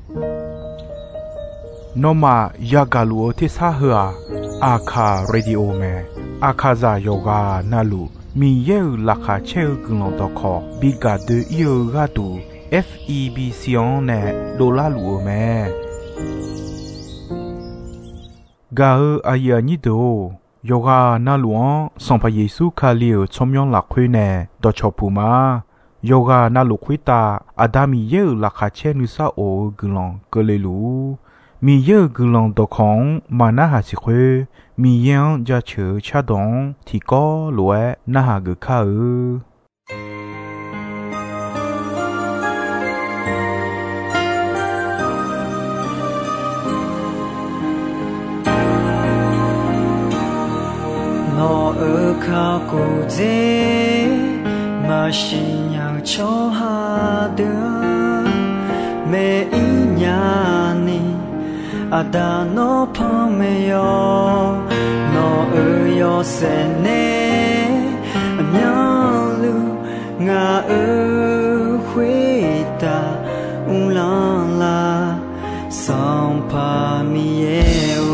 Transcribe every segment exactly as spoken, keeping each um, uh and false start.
နောမယာဂလူအတိစာဟာအခါရေဒီယိုမဲအခါဇာယောဂာနာလူမီယေလာခါချေဂလုံတော့ခေါ်ဘီဂါဒီယောဂါတူ F E B စီယွန်နဲ့ဒေါ်လာလူမဲဂါအယာနီတိုယောဂာနာလူန်ဆောင်ဖယေစုခါလီကိုချုံယောင်းလာခွေးနဲ့ဒေါ်ချောပူမာယောဂာနာလူခွေးတာအဒါမီယေလာခါချေနုစာအိုဂလုံကလေးလူမီယေဂလုံတော့ခေါင်မာနာဟာစီခွေမီယန်ကြချေချဒုံတီကောလွဲနာဟာဂခါနောအခါကိုစေမရှိညာချောဟာဒမေအညာနီအဒါနောဖမေယောနောအယောစနေအမြောင်လူငါအခွေတာဦးလောင်လာဆောင်ပါမီယေ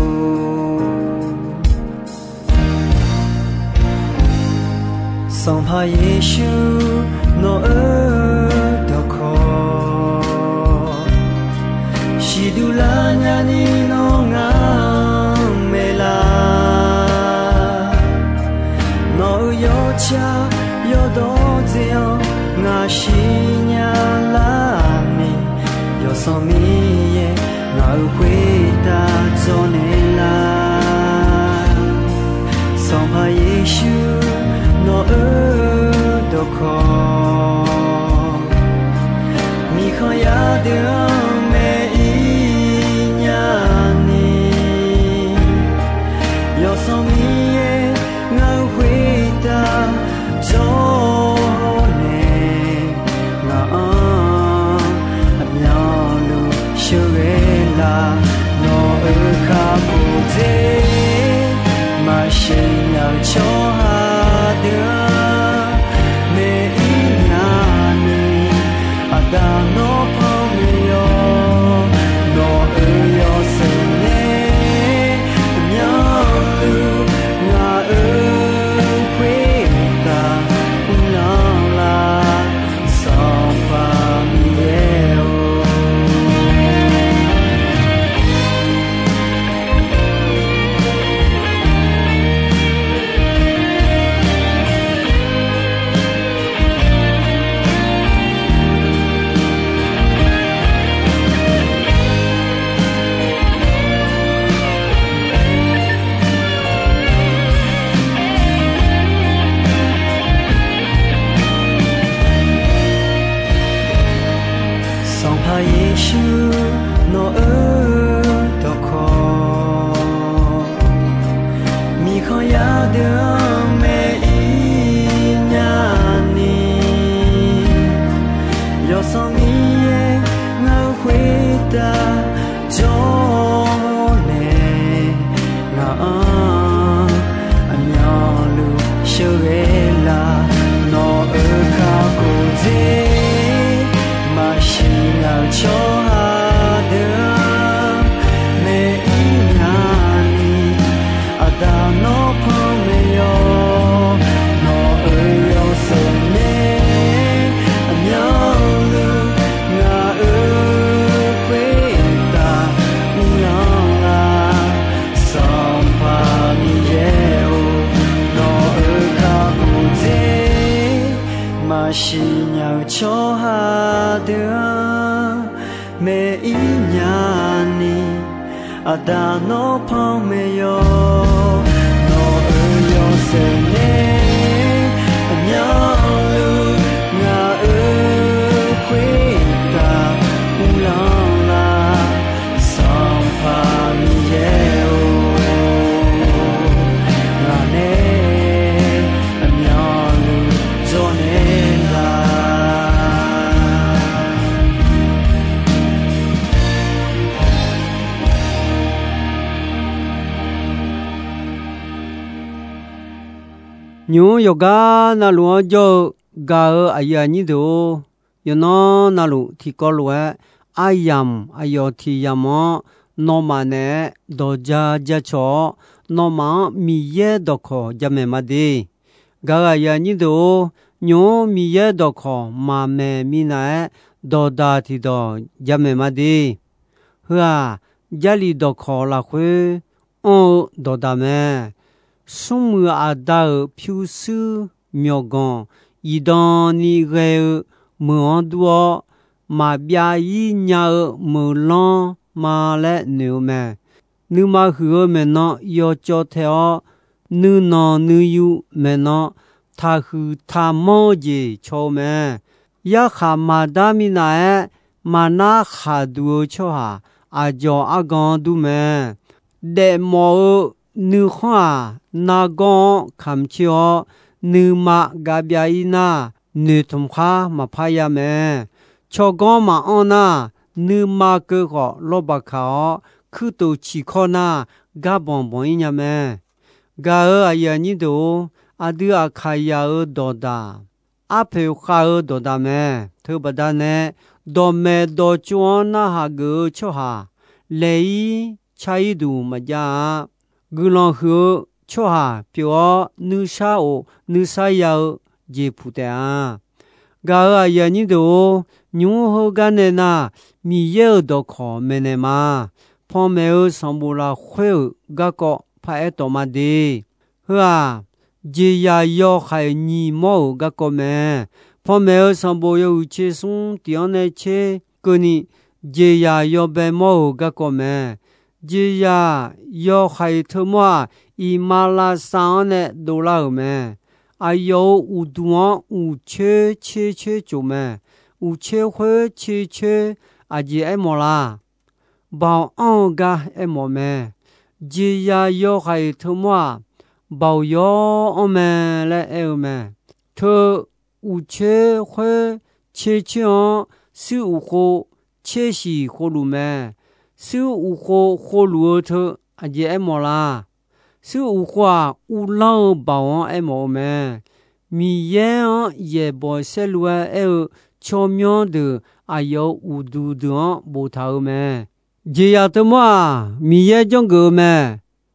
ဆောင်ပါယေရှုနောအတော့ခေါ်ရှိဒူလာညာနီနောငါမေလာနောယောချာယောတော့ဇေယောငါရှိညာလာမီယောဆောင်မီယေငါဝေတာဇောနေလာဆောင်ပါယေရှုနောအတော့ခေါ်မိခရတဲ့မေဤညာနီယောဆောင်မီယေငါဝေတာဇောနေငါအမြောင်လူရှုရဲလာနောအခါကိုစေမရှိညာချောဟာမေအညာနီအဒါနောဖောမီယောနောအယောစနေအမြောင်လူငါအခွေတာဦးလောင်လာဆောင်ပါမီယေယေရှုနောအတော့ခေါ်မိခရတဲ့မေဤညာနီယောဆောင်မီယေငါဝေတာဂျောနေငါအမြောင်လူရှုရဲလာနောအခါကိုစေမရှိညာချောဟာဒမေအညာနီအဒါနောဖမေယောနောအယောစနေအမြောင်လူငါအခွေတာဦးလောင်လာဆောင်ပါမီယေနောအခါကိုစေမရှိညာချောဟာဒမေအညာနီအဒါနောဖောမေယောနောအယောစနေအမြောင်လူငါအခွေတာဦးလောင်လာဆောင်ပါမီယေငါနေအမြောင်လူဇောနေလာညိုယောဂာနာလောကြောဂါအယာနီတိုယနောနာလုတီကောလွဲ阿yam阿ယော提亚么诺玛呢多加加错诺玛米耶多可加梅马的，嘎嘎呀你都牛米耶多可马梅米奈多大提多加梅马的，呵啊家里多可拉回哦多大梅，松木阿达飘丝苗光，一当你个木多。mà bia y nhờ mù lon mà lẽ nếu mà nếu mà hứa mà nó yo cho theo nữ nó nữ yu mà nó tha hư tha mô gì cho mà ya khả mà đa mi nà mà na khả đùa cho hà à cho à gòn đu mà để mò nữ khoa na gòn khám chiо nữ mà gà bia y na nữ thông khá mà phá ya mà cho gõ mà on na nữ mà cơ họ lo bạc họ cứ tổ chỉ khó na gà bòn bòn nhà mẹ gà ở ai nhỉ đồ à đưa à khai ở đồ đà à phèo khai ở đồ đà mẹ thứ ba đà nè đồ mẹ đồ chuan na hà gỡ cho hà lấy trái đủ mà ra gỡ lòng hứa cho hà biểu nữ sao nữ sai yêu dễ phụ à gà ở ai nhỉ đồ nhung hồ gan nè na mi yêu đồ khó mẹ nè mà phong mẹ ở sông bù la khuê gà cọ phải tổ mà đi hả dì ya yêu khai nhì mò gà cọ mẹ phong mẹ ở sông bù yêu chế sung tiếng này chế cơ ni dì ya yêu bè mò gà cọ mẹ dì ya yêu khai thơ mò i ma la sang nè đô la mẹ ai yêu u duan u chế chế chế chỗ mẹ u chế huế chế chế à gì em mò la bảo ông ga em mò mẹ gì ya yo hay thưa mò bảo yo ông mẹ lại em mẹ thưa u chế huế chế chế ông sư u hồ chế sĩ hồ lu mẹ sư u hồ hồ lu thưa à gì em mò la sư u hoa u lao bảo em mò mẹ mi ye ye bo se lu e cho mion de ayo u du de bo thao me je ya to ma mi ye jong ge me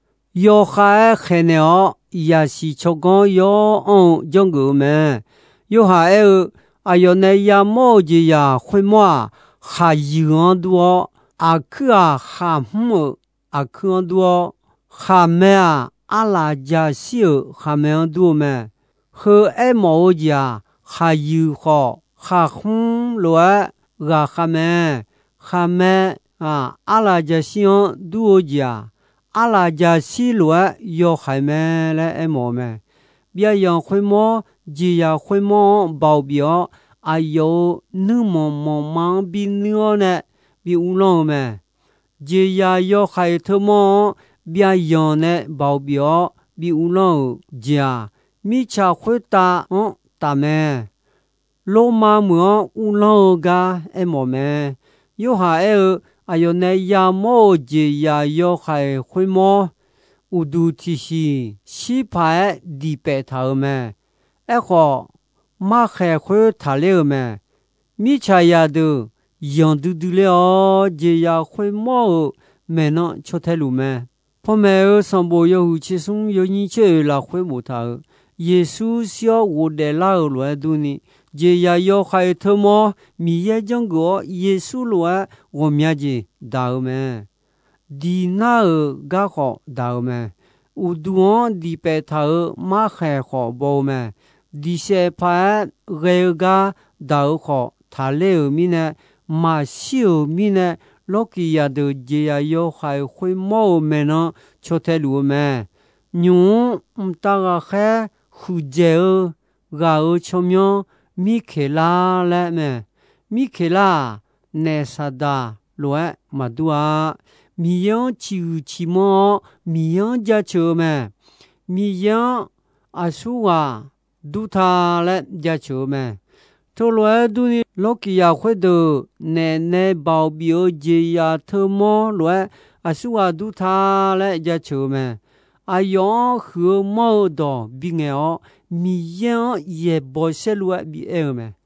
yo kha khe ne o ya si cho gon yo on jong ge me yo ha e ayo ne ya mo je ya khoi mo ha yuan duo a khu a ha mu a khu duo ha me a ala ja si ha me du me hơ em mồ già hà yu khó hà khung lúa gà khà mẹ khà mẹ à ala gia xiong đua già ala gia xí lúa yo khai mẹ lẽ em mồ mẹ bia yang khui mò gì ya khui mò bảo biểu ai yo nữ mò mò mang bi nửa nè bi u long mẹ gì ya yo khai thơ mò bia yang nè bảo biểu bi u long già mi cha khuê ta 어 ta mẹ lô ma mưa u lo ga em mò mẹ yo ha e ayo ne ya mo je ya yo khai khuê mo u du ti si si pa di pe tha mẹ e kho ma khe khuê tha le mẹ mi cha ya de yang du du le o je ya khuê mo mẹ nó cho thế lu mẹ phong mẹ ở sông bồ yêu chi sung yêu ni chơi là khuê mu tha Giêsu xio u de la lo du ni je ya yo khai thơ mo mi ye jong go Giêsu lo wo mya ji da me di na ga kho da me u duon di pe tha ma khe kho bo me di se pa ge ga da kho tha le mi ne ma xiu mi ne lo ki ya de je ya yo khai khoi mo me no cho the lu me nyu um ta ga khe khu dễ gà ở trong nhau mi kể la lẽ mẹ mi kể la nè sa đà lúa mà đua mi yang chịu chỉ mò mi yang gia chờ mẹ mi yang à su à du tha lẽ gia chờ mẹ thôi lúa du ni lúc kia khuê đồ nè nè bảo biểu gì à thơ mò lúa à su à du tha lẽ gia chờ mẹ ai yo hứa mơ đỏ bị nghèo mi yang ye bo se lúa bị em mẹ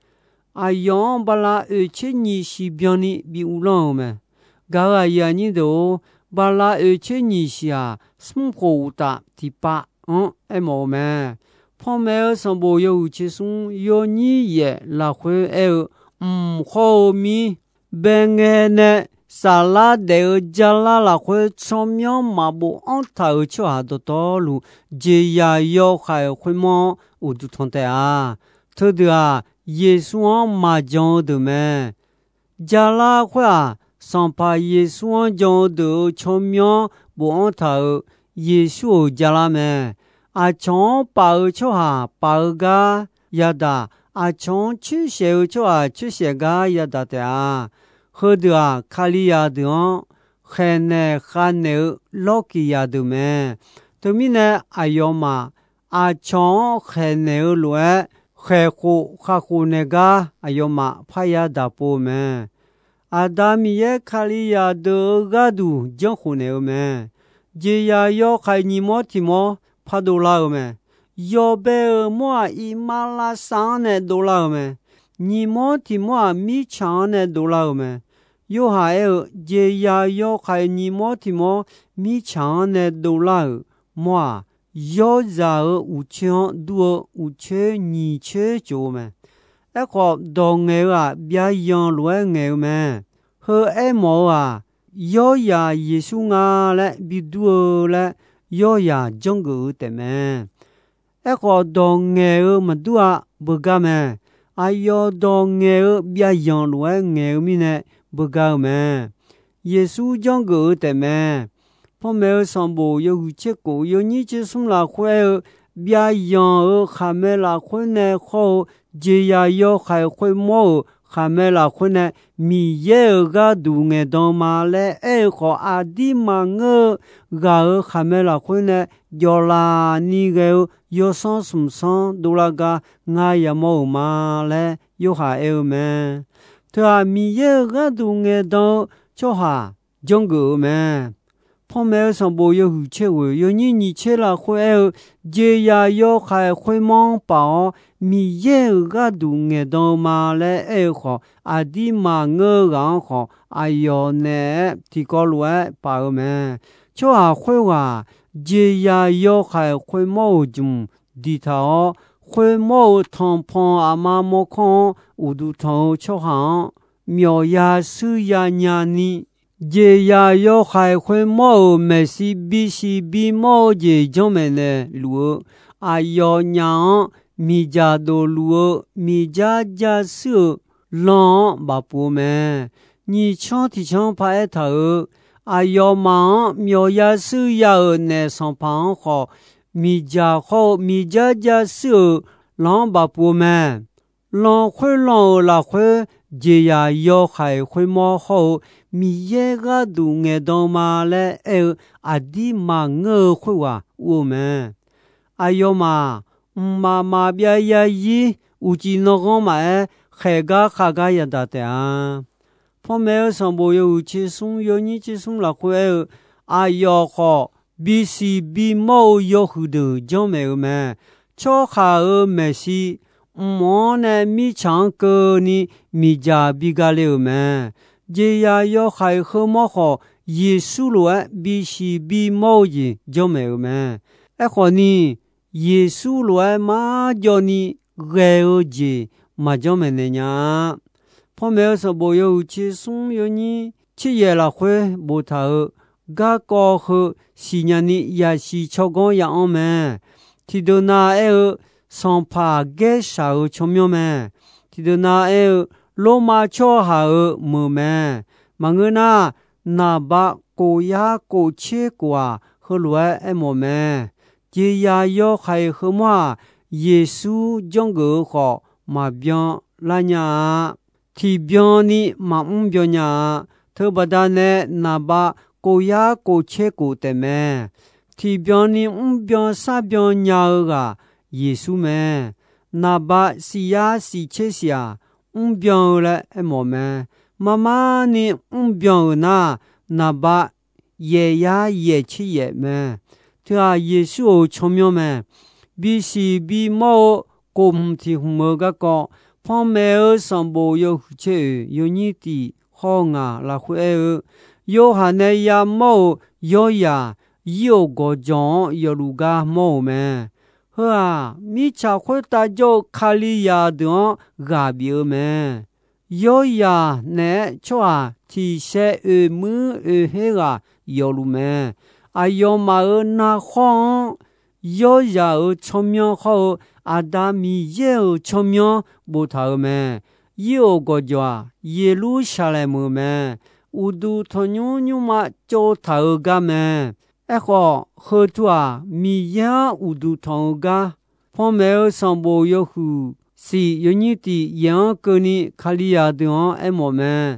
阿阳巴拉二千二十标呢比乌朗么？噶阿呀你都巴拉二千二十啊，生活乌达第八，嗯，哎么么？旁边上部有其中有你也拉回哎，嗯，后面边个呢？沙拉的加拉拉会上面马步安头就下到道路，这呀要还会么？我都同的啊，他的啊，耶稣马讲的么？加拉会啊，上把耶稣讲的上面不安头，耶稣加拉么？啊，从把就下把个呀的，啊，从去写就啊去写个呀的的啊。和的啊，卡里亚的，海内海内老基亚的么？对面呢，哎呦嘛，啊，从海内来，海湖海湖那个，哎呦嘛，怕呀大波么？啊，大米也卡里亚的个都江湖那么？这呀要海尼莫提莫怕多拉么？要被莫伊马拉山呢多拉么？尼莫提莫米强呢多拉么？有还有这呀要还你莫提莫米强呢都拉么要在五千多五千二千九么？那个当个啊，别样乱个么？和爱毛啊，要呀耶稣啊嘞，比多嘞，要呀中国的么？那个当个么多啊，不干么？哎要当个别样乱个么呢？不够么？耶稣讲过的么？旁边上部有结果，有你这送了会，别样儿还没了会呢好，这样要还会么？还没了会呢？米耶个度个当嘛嘞？哎好阿弟嘛个个还没了会呢？要啦你个要上什么上都那个俺也冇嘛嘞？有还有么？对啊，米耶个都爱到叫哈讲个么？旁边上部有胡切位，有你你切了会，这呀要还会忙包米耶个都爱到嘛嘞？哎好，阿弟嘛我讲好，哎哟呢，提高来包么？叫哈会话，这呀要还会忙种地头。会冇汤胖阿妈冇看，我都头吃行，苗呀手呀娘呢，这呀要还会冇没事必须比冇这种么呢路，啊要娘米家多路，米家家手浪把不么，你抢提抢拍头，啊要忙苗呀手呀呢上旁好。米家好，米家家手浪把不满，浪会浪拉会，这呀要还会么好？米耶个都爱当嘛嘞？哎，阿弟嘛我会话我们，哎哟嘛，妈妈别呀伊，有几那个嘛哎，海个海个也得的啊。旁边上部有去送，有你去送拉会，哎哟好。必须比冇有好多讲没有么？巧下尔没事，莫呢米强个呢米家比个了么？这呀要还好么好？耶稣罗必须比冇嘢讲没有么？哎好呢，耶稣罗嘛叫你爱尔节嘛讲没呢呀？旁边说不有去送有你去夜了会不头。个个和西年的也是超过一样么？提到那哎上爬个少超苗么？提到那哎罗马超下尔么么？忙个那那把国呀国切国和来哎么么？这呀要还和么？耶稣讲个好嘛变来呀？提变呢嘛唔变呀？特别的呢那把。国呀国切国的么？提标呢五标三标鸟个耶稣么？那把是呀是切下五标了哎么么？妈妈呢五标那那把也呀也切也么？对啊，耶稣聪明么？必须比冇公提么个个。 phong mẹ ở sòng bồ yêu chế yêu nhị tỷ họ ngà là khuê ở yêu hà này ya mô yêu ya yêu gò giòn yêu luga mô mẹ hơ à mi cha khuê ta cho khali ya đó gà biểu mẹ yêu ya nè cho à thì sẽ ở mưa ở hết à yêu lu mẹ à yêu mà ở na khoang yêu ya ở trong nhau họ Adami yêu trong nhau bố thảo mẹ yêu gò giò Jerusalem mẹ udu thon nhu nhu mà cho thảo ga mẹ echo hơ tua mi ya udu thon ga phong mẹ song bo yo hu si unity yang cơ ni khalia de em mẹ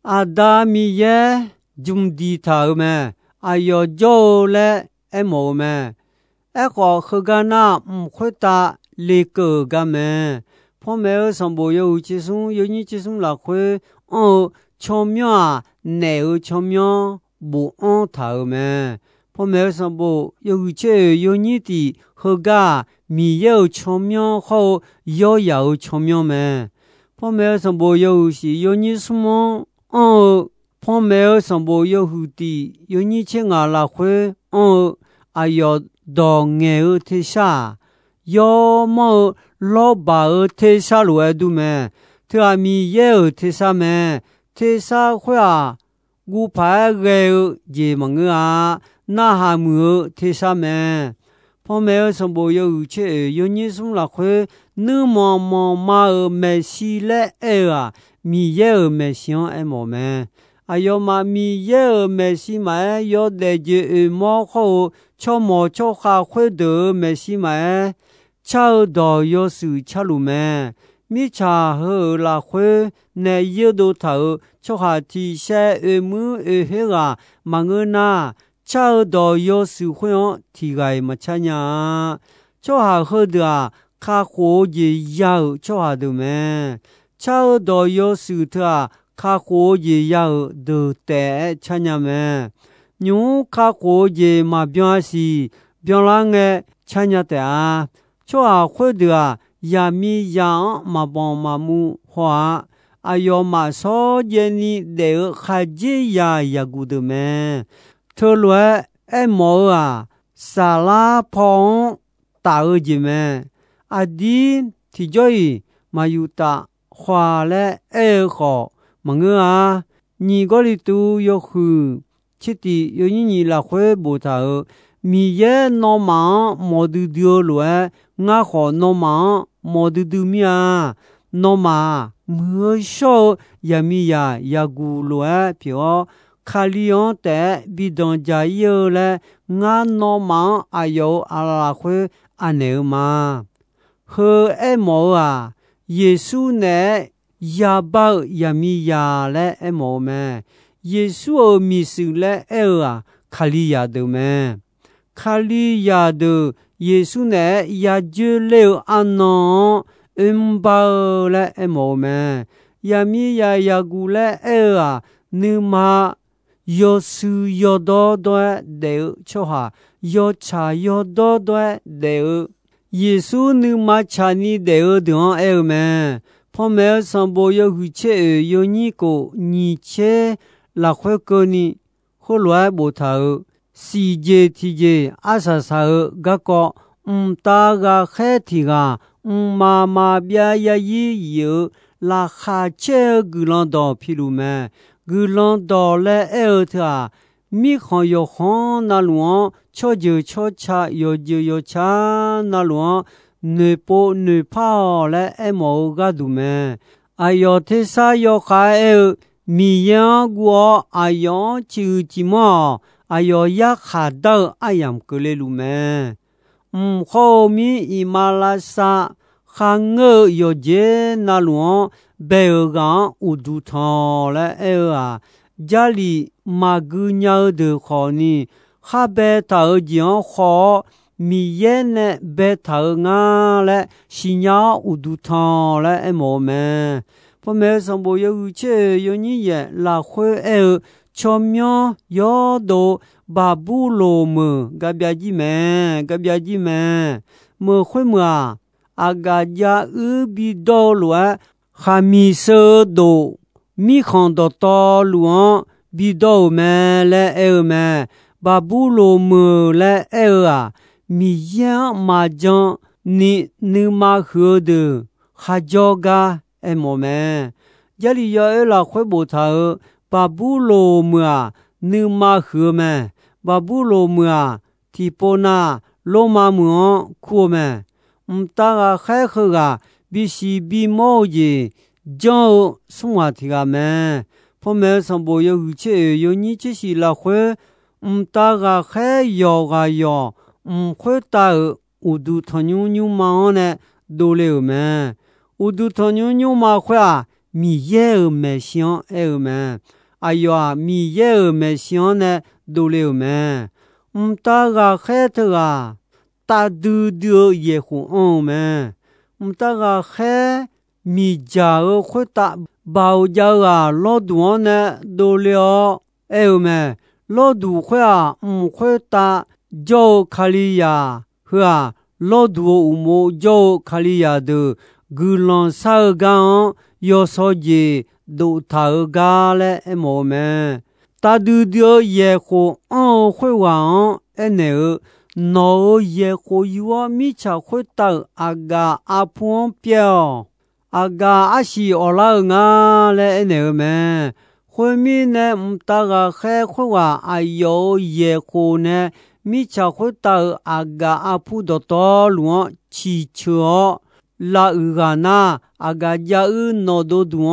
Adami ye jum di thảo mẹ ayo jo le em mẹ echo hơ ga na khota lê cờ ga mẹ phong mẹ song bo yo chi sung yo ni chi sung la khuê ở trong nhà nè ở trong nhà bộ ăn thảo mẹ phong mẹ song bo yo chơi yo ni ti hơ ga mi yo trong nhà họ yo yo trong nhà mẹ phong mẹ song bo yo si yo ni sum ở phong mẹ song bo yo hu ti yo ni che nga la khuê ở ayo do nghe ở thế sa yo mo lo ba ở thế sa lo du mẹ thưa mi ye ở thế sa mẹ thế sa khoa gu phải ghê gì mà ngư à na hà mưa thế sa mẹ phong mẹ song bo yo che yo ni sum la khuê nữ mò mò ma ở mẹ si lệ à mi ye ở mẹ xiong em mẹ ayo ma mi ye ở mẹ si mà yo de je mo kho cho mo cho kha khuê de mẹ si mà chao đò yo sự cha lu mẹ mi cha hơ là khuê nè yêu đồ thở cho hà thì sẽ ở mưa ở hết à mà ngơ na chao đò yo sự khuê thì gai mà cha nhà cho hà hơ được à khá khổ gì yao cho hà được mẹ chao đò yo sự thưa à khá khổ gì yao được tệ cha nhà mẹ nhú khá khổ gì mà biang si biang lang nghe cha nhà tệ à cho à khuê được à ya mi yang mà bong mà mu hoa ayo mà so jeni để khai ji ya ya gu de me thơ lue em mò à sa la phong ta ơ ji me a di thì joy mà yu ta hoa le e kho mà ngơ à ni go li tu yo khu chi ti yo ni ni la khuê bo ta mi ye no ma mo du dio lue nga kho no ma mo du du mi à no ma mưa sâu ya mi ya ya gu lue pio khalion te bi don ja yo le nga no ma ayo ala khuê ane ma hơ e mo à Giêsu ne ya ba ya mi ya le e mo me Giêsu o mi su le e à khali ya de me khali ya de Giêsu ne ya je le ano um ba le e mo me ya mi ya ya gu le e à nu ma yo su yo do do de cho ha yo cha yo do do de Giêsu nu ma cha ni de de e me phong mẹ song bo yo hu che yo ni ko ni che la khuê cơ ni hô loài bộ thảo si je ti je asa sa ga ko um ta ga khe ti ga um ma ma bia ya yi yu la kha che gu lon do pi lu me gu lon do le e tha mi khon yo khon na luon cho je cho cha yo je yo cha na luon ne po ne pa le e mo ga du me ayo te sa yo kha e mi yang guo ayon chu chi mo ayo ya kha da ayam ke le lu me um kho mi imalasa khang yo je na luon be ga u du thon le e a jali ma gu nya de kho ni kha be ta jian kho mi ye ne be ta nga le si nya u du thon le e mo me phong mẹ song bo yo che yo ni ye la khuê e chom myo yo do ba bu lo mu ga bia ji me ga bia ji me mo khuê mu a aga ja u bi do lo 哈米色多米看到道路上比到们来爱们巴布罗姆来爱啊米样麻将你你马喝的哈叫个爱么们家里要爱了会不他巴布罗姆啊你马喝们巴布罗姆啊提波那罗马姆苦们唔大个海河个比西比毛嘢将生活提个们พ่อแม่สมบูรณ์อยู่เฉยอยู่นี่จะสิละค่อยอุมตากะแค่ยอกะยออุมค่อยตาอุดุทญูญูมาเนี่ยดูเลยแม่อุดุทญูญูมาค่อยมีเย่แม่เสียงเอแม่อายอมีเย่แม่เสียงเนี่ยดูเลยแม่อุมตากะแค่เถอะตาดูดูเย่หูอ้อแม่อุมตากะแค่มีจาค่อยตาbao giờ à lo đuổi nè đồ liệu em mẹ lo đuổi khoe à um khoe ta cho Kalia hả lo đuổi umo cho Kalia de gulon sa gan yo so je do ta ga le em mẹ ta du dio ye kho an khoe wa an ene no ye kho yo mi cha khoe ta aga apon piao aga ashi ola nga le ne me khoi ne mta ga khe khwa ayo ye ko ne mi cha kho ta aga apu do to lu chi cho la u ga na aga ja u no do du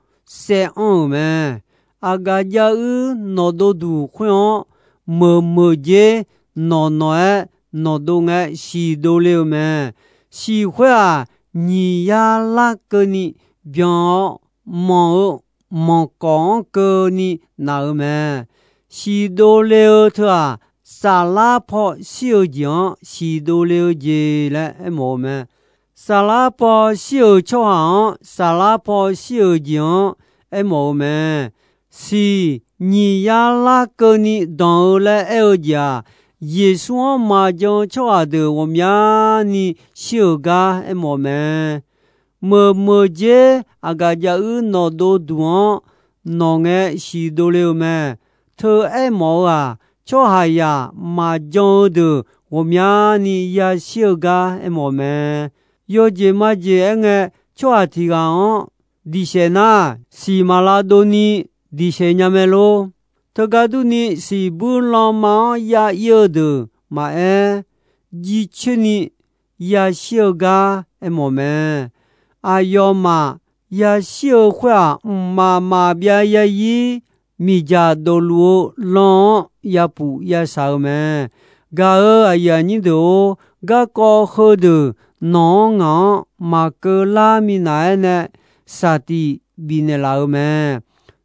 se on me aga ja u no do du khwa mo mo je no no e no do nga shi do le me shi khwa你呀那个你表毛毛讲个你哪么许多了特啊沙拉泡小酱许多了节了么么沙拉泡小炒沙拉泡小酱么么是你呀那个你当了二家耶稣嘛将炒的我们呀你小个哎么么么么节啊个家有那多多那个许多了么特哎么啊炒下呀嘛将的我们呀你呀小个哎么么有节嘛节个炒提个哦第些那西马拉多尼第些伢们咯Tergadu ni si bulan ma ya yode ma e ji chuni ya xiga e mo me ayo ma ya xiu hua ma ma bia ya yi mi ja do lu lon ya pu ya sa me ga e ya ni do ga ko ho de no nga ma ke la mi na ne sa ti bi ne la me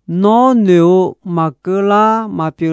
no neo makela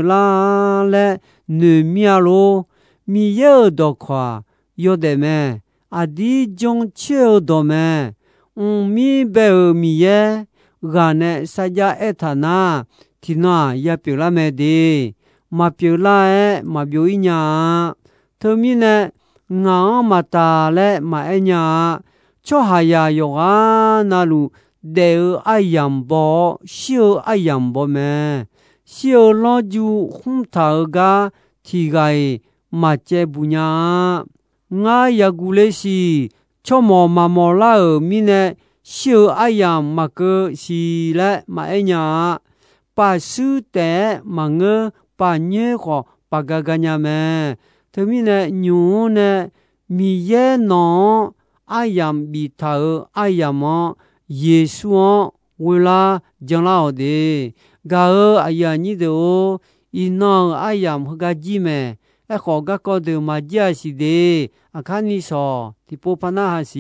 mapela le ne mialo mi ye do kwa yo de me adi jong che do me un mi be mi ye ga ne sa ja etana tina ya pela me de mapela e ma bio nya to mi ne nga mata le ma enya cho ha ya yo ga na lu de ayam bo xiu ayam bo me xiu lo ju hum ta ga ti gai ma che bu nya nga ya gu le si cho mo ma mo la mi ne xiu ayam ma ke si le ma e nya pa su te ma nge pa nye ko pa ga ga nya me te mi ne nyu ne mi ye no ayam bi ta ayam耶稣为了将老的，噶尔哎呀你的哦，一囊哎呀和个鸡咩，哎好个搞的嘛家是的，啊看你说，你不怕那还是？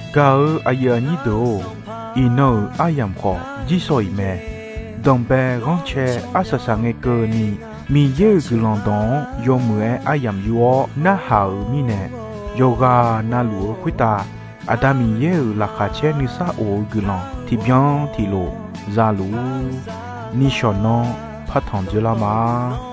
กาอายานิโดอีโนอายามขอจิโซอิเมดองเบร้องเชอาสสังเอเกนีมีเยกุลองดองยอมืออายามยัวนาหามีเนโยกานาลูควิตาอาดามีเยลาคาเชนิซาโอกุลองที่บยองที่โลซาลูนิชอนนพัทธอนเจลามา